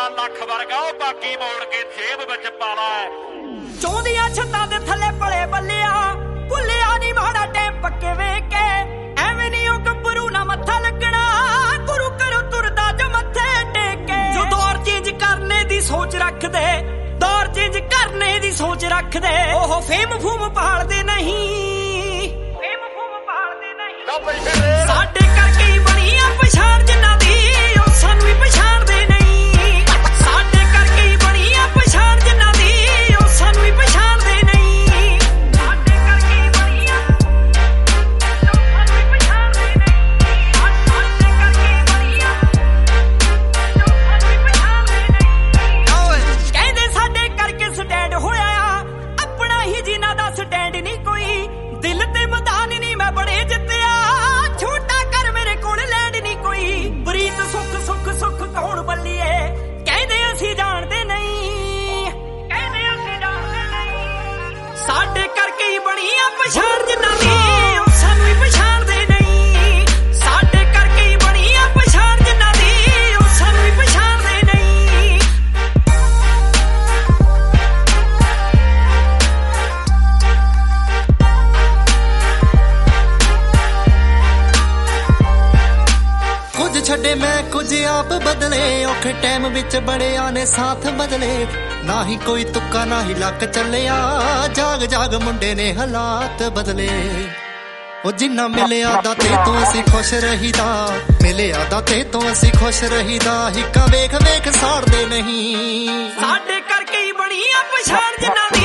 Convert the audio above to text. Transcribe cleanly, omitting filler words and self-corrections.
ਲੱਖ ਵਰਗਾ ਉਹ ਬਾਕੀ ਮੋੜ ਕੇ ਜੇਬ ਵਿੱਚ ਪਾ ਲਾ। ਚੌਂਦੀਆਂ ਛੱਤਾਂ ਦੇ ਥੱਲੇ ਪਲੇ ਬੱਲਿਆ ਭੁੱਲਿਆ ਨੀ ਮਾੜਾ ਟਾਈਮ ਪੱਕੇ ਵੇਖ ਕੇ ਐਵੇਂ ਨੀ ਉਹ ਗੱਭਰੂ ਨਾ ਮੱਥਾ ਲੱਗਣਾ ਗੁਰੂ ਘਰੋਂ ਤੁਰਦਾ ਜੋ ਮੱਥੇ ਟੇਕ ਕੇ। ਜੋ ਦੌਰ ਚੇਂਜ ਕਰਨੇ ਦੀ ਸੋਚ ਰੱਖਦੇ ਦੌਰ ਚੇਂਜ ਕਰਨੇ ਦੀ ਸੋਚ ਰੱਖਦੇ ਉਹ ਫੇਮ ਫੂਮ ਪਾਲਦੇ ਨਹੀਂ ਸਾਡੇ ਕਰਕੇ ਹੀ ਬਣੀ ਆ ਪਛਾਣ ਜਿਨ੍ਹਾਂ ਦੀ ਉਹ ਸਾਨੂੰ ਵੀ ਪਛਾਣਦੇ ਨਹੀਂ। ਸਾਡੇ ਕਰਕੇ ਹੀ ਬਣੀ ਆ ਪਛਾਣ ਜਿਨ੍ਹਾਂ ਦੀ ਉਹ ਸਾਨੂੰ ਵੀ ਪਛਾਣਦੇ ਨਹੀਂ। ਸਾਡੇ ਕਰਕੇ ਹੀ ਬਣੀ ਆ ਉਹ ਸਾਨੂੰ ਵੀ ਪਛਾਣਦੇ ਨਹੀਂ। ਸਾਡੇ ਕਰਕੇ ਹੀ ਬਣੀ ਆ ਉਹ ਸਾਨੂੰ ਵੀ ਪਛਾਣਦੇ ਨਹੀਂ। ਕਹਿੰਦੇ ਸਾਡੇ ਕਰਕੇ ਸਟੈਂਡ ਹੋਇਆ ਆ ਆਪਣਾ ਹੀ ਜਿਨ੍ਹਾਂ ਦਾ ਸਟੈਂਡ ਨਹੀਂ ਕੋਈ ਦਿਲ ਤੇ ਮੈਦਾਨ ਨਹੀਂ ਮੈਂ ਬੜੇ ਜਿੱਤਿਆ ਛੋਟਾ ਕਰ ਮੇਰੇ ਕੋਲ ਲੈਂਡ ਨਹੀਂ ਕੋਈ। ਪ੍ਰੀਤ ਸੁੱਖ ਸੁੱਖ ਸੁੱਖ ਕੌਣ ਬੱਲੀਏ ਕਹਿੰਦੇ ਅਸੀਂ ਜਾਣਦੇ ਨਹੀਂ ਕਹਿੰਦੇ ਅਸੀਂ ਜਾਣਦੇ ਨਹੀਂ। ਸਾਡੇ ਕਰਕੇ ਹੀ ਬਣੀ ਆ ਪਛਾਣ ਜਿਨ੍ਹਾਂ ਦੀ ਉਹ ਸਾਨੂੰ ਵੀ ਪਛਾਣਦੇ ਨਹੀਂ। ਸਾਡੇ ਕਰਕੇ ਹੀ ਬਣੀ ਆ ਪਛਾਣ ਜਿਨ੍ਹਾਂ ਦੀ ਉਹ ਸਾਨੂੰ ਵੀ ਪਛਾਣਦੇ ਨਹੀਂ। ਕੁਝ ਛੱਡੇ ਮੈਂ ਕੁਝ ਆਪ ਬਦਲੇ ਔਖੇ ਟਾਈਮ ਵਿੱਚ ਬੜਿਆਂ ਨੇ ਸਾਥ ਬਦਲੇ ਨਾ ਹੀ ਕੋਈ ਤੁੱਕਾ ਨਾ ਹੀ ਲੱਕ ਚੱਲਿਆ ਜਾਗ ਜਾਗ ਮੁੰਡੇ ਨੇ ਹਾਲਾਤ ਬਦਲੇ। ਉਹ ਜਿੰਨਾ ਮਿਲਿਆ ਦਾ ਤੇ ਤੋਂ ਅਸੀਂ ਖੁਸ਼ ਰਹੀਦਾ ਮਿਲਿਆ ਦਾ ਤੇ ਤੋਂ ਅਸੀਂ ਖੁਸ਼ ਰਹੀਦਾ ਹਿੱਕਾ ਵੇਖ ਵੇਖ ਸਾੜਦੇ ਨਹੀਂ। ਸਾਡੇ ਕਰਕੇ ਹੀ ਬਣੀ ਆ ਪਛਾਣ ਜਿਨ੍ਹਾਂ ਦੀ